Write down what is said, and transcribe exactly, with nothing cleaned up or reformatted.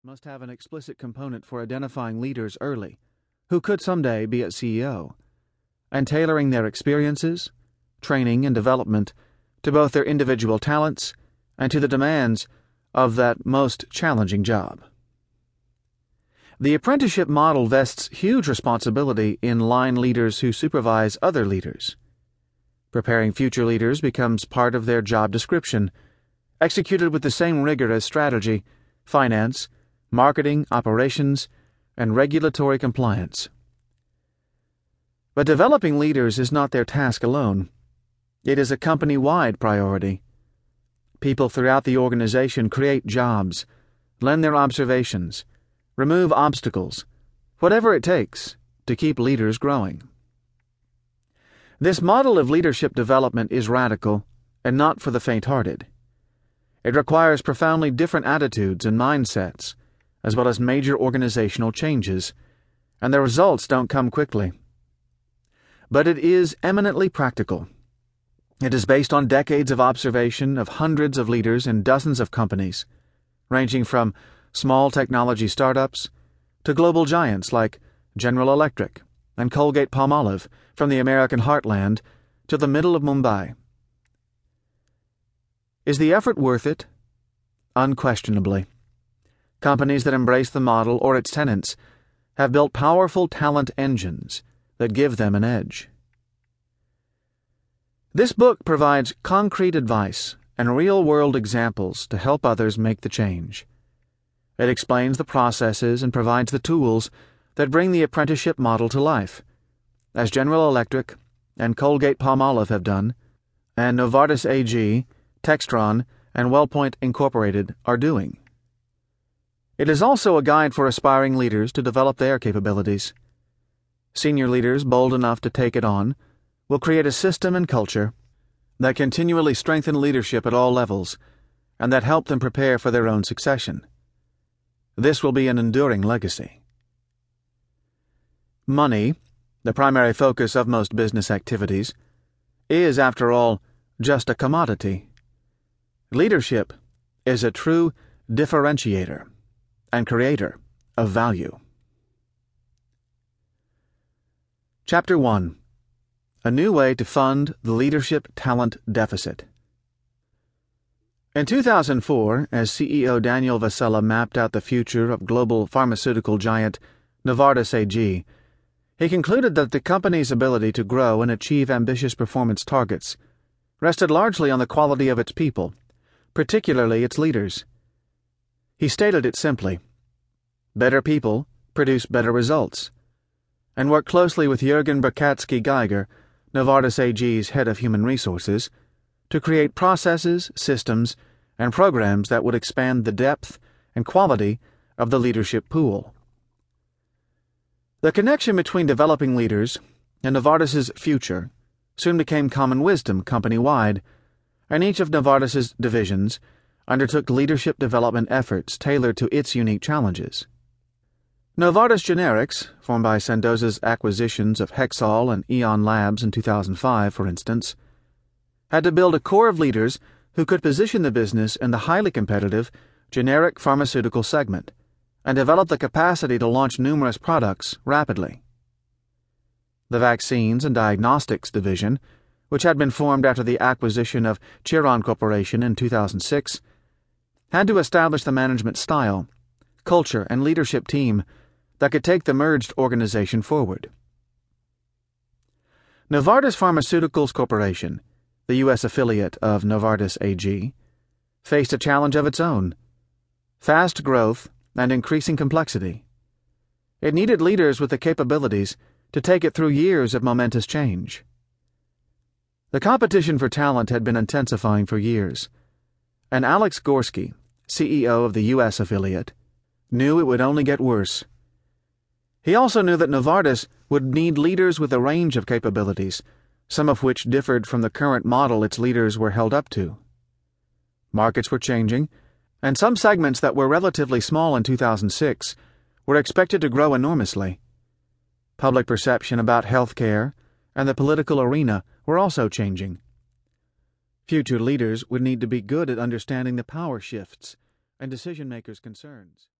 must have an explicit component for identifying leaders early, who could someday be a C E O, and tailoring their experiences, training, and development to both their individual talents and to the demands of that most challenging job. The apprenticeship model vests huge responsibility in line leaders who supervise other leaders. Preparing future leaders becomes part of their job description, executed with the same rigor as strategy, finance, marketing, operations, and regulatory compliance. But developing leaders is not their task alone. It is a company-wide priority. People throughout the organization create jobs, lend their observations, remove obstacles, whatever it takes to keep leaders growing. This model of leadership development is radical and not for the faint-hearted. It requires profoundly different attitudes and mindsets, as well as major organizational changes, and the results don't come quickly. But it is eminently practical. It is based on decades of observation of hundreds of leaders in dozens of companies, ranging from small technology startups to global giants like General Electric and Colgate-Palmolive from the American heartland to the middle of Mumbai. Is the effort worth it? Unquestionably. Companies that embrace the model or its tenets have built powerful talent engines that give them an edge. This book provides concrete advice and real-world examples to help others make the change. It explains the processes and provides the tools that bring the apprenticeship model to life, as General Electric and Colgate-Palmolive have done, and Novartis A G, Textron, and WellPoint Incorporated are doing. It is also a guide for aspiring leaders to develop their capabilities. Senior leaders bold enough to take it on will create a system and culture that continually strengthen leadership at all levels and that help them prepare for their own succession. This will be an enduring legacy. Money, the primary focus of most business activities, is, after all, just a commodity. Leadership is a true differentiator and creator of value. Chapter one. A New Way to Fund the Leadership Talent Deficit. In two thousand four, as C E O Daniel Vasella mapped out the future of global pharmaceutical giant Novartis A G, he concluded that the company's ability to grow and achieve ambitious performance targets rested largely on the quality of its people, particularly its leaders. He stated it simply: better people produce better results, and worked closely with Jürgen Berkatsky-Geiger, Novartis A G's head of human resources, to create processes, systems, and programs that would expand the depth and quality of the leadership pool. The connection between developing leaders and Novartis's future soon became common wisdom company-wide, and each of Novartis's divisions undertook leadership development efforts tailored to its unique challenges. Novartis Generics, formed by Sandoz's acquisitions of Hexal and Eon Labs in two thousand five, for instance, had to build a core of leaders who could position the business in the highly competitive generic pharmaceutical segment and develop the capacity to launch numerous products rapidly. The Vaccines and Diagnostics division, which had been formed after the acquisition of Chiron Corporation in two thousand six, had to establish the management style, culture, and leadership team that could take the merged organization forward. Novartis Pharmaceuticals Corporation, the U S affiliate of Novartis A G, faced a challenge of its own: fast growth and increasing complexity. It needed leaders with the capabilities to take it through years of momentous change. The competition for talent had been intensifying for years, and Alex Gorsky, C E O of the U S affiliate, knew it would only get worse. He also knew that Novartis would need leaders with a range of capabilities, some of which differed from the current model its leaders were held up to. Markets were changing, and some segments that were relatively small in two thousand six were expected to grow enormously. Public perception about health care and the political arena were also changing. Future leaders would need to be good at understanding the power shifts and decision-makers' concerns.